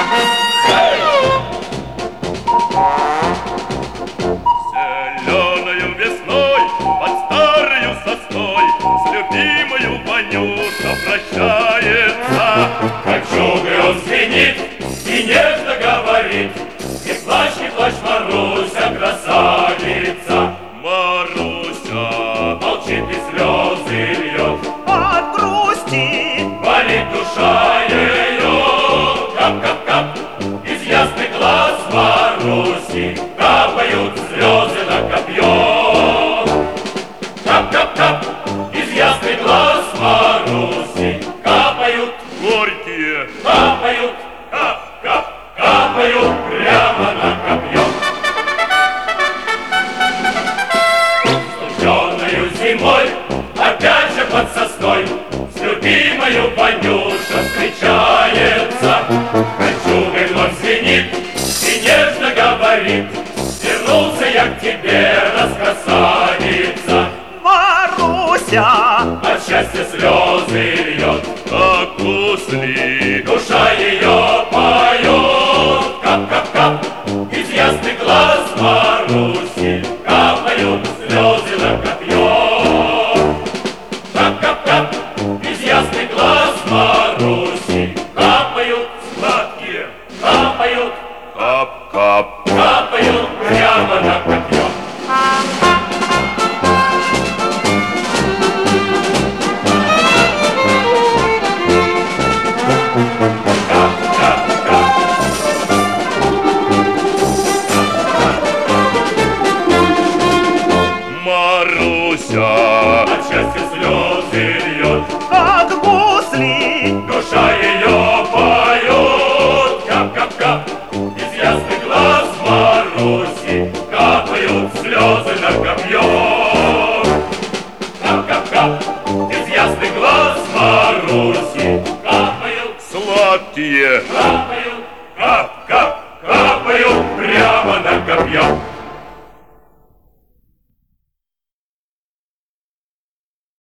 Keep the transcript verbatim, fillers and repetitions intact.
Зеленою весной под старою сосной с любимою Ванюша прощается. Как чугой он звенит и нежно говорит: не плачь, не плачь, Маруся, красавица. Маруся Молчит и слезы льет от грусти, болит душа ее. Кап-кап-кап из ясных глаз Маруси капают слезы на копье. Кап-кап-кап из ясных глаз Маруси капают, горькие, капают, кап-кап, капают прямо на копье. Стуженою зимой опять же под сосной с любимою Ванюша встречается. Кольчугой вновь звенит и нежно говорит: вернулся я к тебе, раскрасавица. Маруся, От счастья слезы льет, как после душа ее